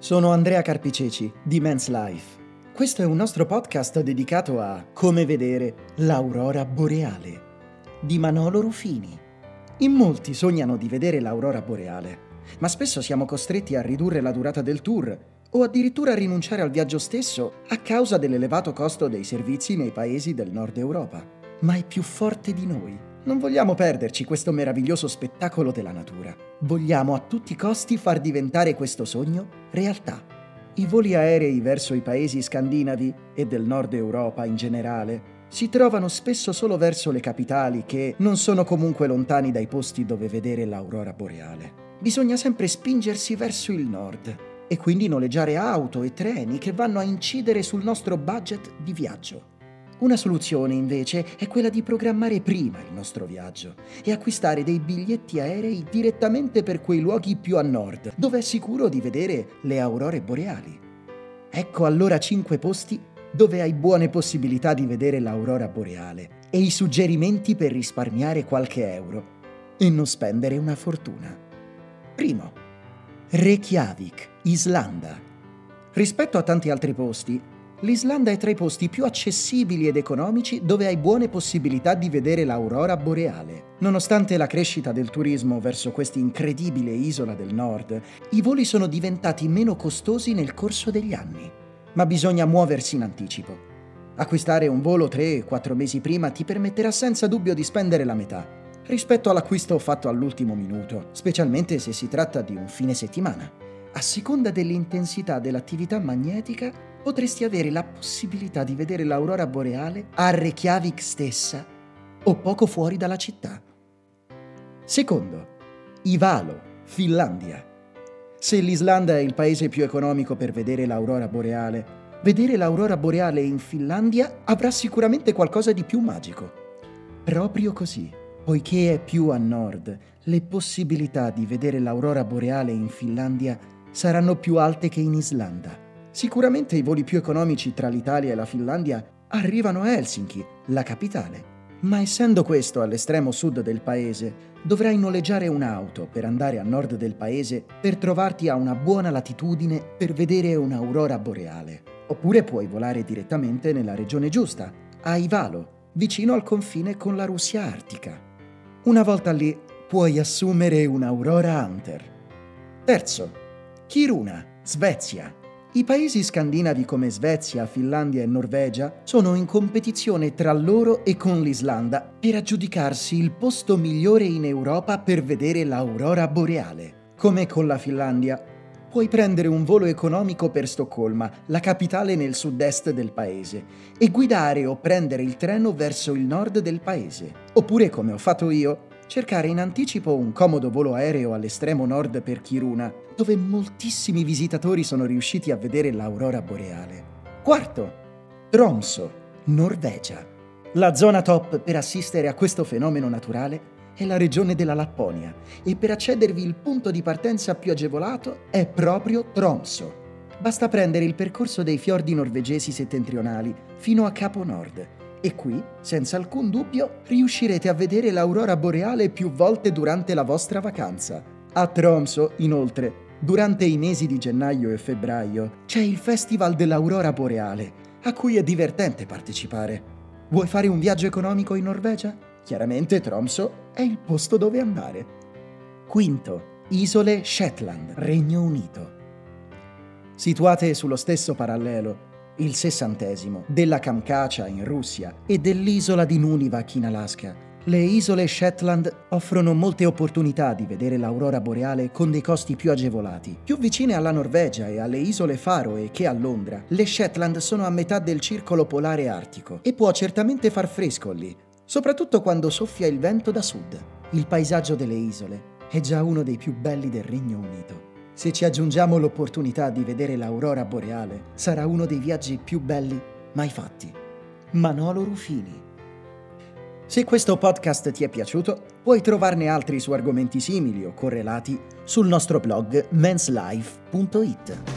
Sono Andrea Carpiceci di Men's Life. Questo è un nostro podcast dedicato a come vedere l'aurora boreale di Manolo Rufini. In molti sognano di vedere l'aurora boreale, ma spesso siamo costretti a ridurre la durata del tour o addirittura a rinunciare al viaggio stesso a causa dell'elevato costo dei servizi nei paesi del nord Europa. Ma è più forte di noi. Non vogliamo perderci questo meraviglioso spettacolo della natura. Vogliamo a tutti i costi far diventare questo sogno realtà. I voli aerei verso i paesi scandinavi e del nord Europa in generale si trovano spesso solo verso le capitali che non sono comunque lontani dai posti dove vedere l'aurora boreale. Bisogna sempre spingersi verso il nord e quindi noleggiare auto e treni che vanno a incidere sul nostro budget di viaggio. Una soluzione, invece, è quella di programmare prima il nostro viaggio e acquistare dei biglietti aerei direttamente per quei luoghi più a nord, dove è sicuro di vedere le aurore boreali. Ecco allora 5 posti dove hai buone possibilità di vedere l'aurora boreale e i suggerimenti per risparmiare qualche euro e non spendere una fortuna. Primo, Reykjavik, Islanda. Rispetto a tanti altri posti, l'Islanda è tra i posti più accessibili ed economici dove hai buone possibilità di vedere l'aurora boreale. Nonostante la crescita del turismo verso questa incredibile isola del nord, i voli sono diventati meno costosi nel corso degli anni. Ma bisogna muoversi in anticipo. Acquistare un volo 3-4 mesi prima ti permetterà senza dubbio di spendere la metà rispetto all'acquisto fatto all'ultimo minuto, specialmente se si tratta di un fine settimana. A seconda dell'intensità dell'attività magnetica, potresti avere la possibilità di vedere l'aurora boreale a Reykjavik stessa o poco fuori dalla città. Secondo, Ivalo, Finlandia. Se l'Islanda è il paese più economico per vedere l'aurora boreale in Finlandia avrà sicuramente qualcosa di più magico. Proprio così, poiché è più a nord, le possibilità di vedere l'aurora boreale in Finlandia saranno più alte che in Islanda. Sicuramente i voli più economici tra l'Italia e la Finlandia arrivano a Helsinki, la capitale. Ma essendo questo all'estremo sud del paese, dovrai noleggiare un'auto per andare a nord del paese per trovarti a una buona latitudine per vedere un'aurora boreale. Oppure puoi volare direttamente nella regione giusta, a Ivalo, vicino al confine con la Russia artica. Una volta lì, puoi assumere un'Aurora Hunter. Terzo, Kiruna, Svezia. I paesi scandinavi come Svezia, Finlandia e Norvegia sono in competizione tra loro e con l'Islanda per aggiudicarsi il posto migliore in Europa per vedere l'aurora boreale. Come con la Finlandia, puoi prendere un volo economico per Stoccolma, la capitale nel sud-est del paese, e guidare o prendere il treno verso il nord del paese. Oppure, come ho fatto io, cercare in anticipo un comodo volo aereo all'estremo nord per Kiruna, dove moltissimi visitatori sono riusciti a vedere l'aurora boreale. Quarto, Tromsø, Norvegia. La zona top per assistere a questo fenomeno naturale è la regione della Lapponia e per accedervi il punto di partenza più agevolato è proprio Tromsø. Basta prendere il percorso dei fiordi norvegesi settentrionali fino a Capo Nord. E qui, senza alcun dubbio, riuscirete a vedere l'aurora boreale più volte durante la vostra vacanza. A Tromsø, inoltre, durante i mesi di gennaio e febbraio, c'è il Festival dell'Aurora Boreale, a cui è divertente partecipare. Vuoi fare un viaggio economico in Norvegia? Chiaramente Tromsø è il posto dove andare. Quinto, Isole Shetland, Regno Unito. Situate sullo stesso parallelo, il 60° della Kamchatka in Russia e dell'isola di Nunivak in Alaska, le isole Shetland offrono molte opportunità di vedere l'aurora boreale con dei costi più agevolati. Più vicine alla Norvegia e alle isole Faroe che a Londra, le Shetland sono a metà del circolo polare artico e può certamente far fresco lì, soprattutto quando soffia il vento da sud. Il paesaggio delle isole è già uno dei più belli del Regno Unito. Se ci aggiungiamo l'opportunità di vedere l'aurora boreale, sarà uno dei viaggi più belli mai fatti. Manolo Rufini. Se questo podcast ti è piaciuto, puoi trovarne altri su argomenti simili o correlati sul nostro blog menslife.it.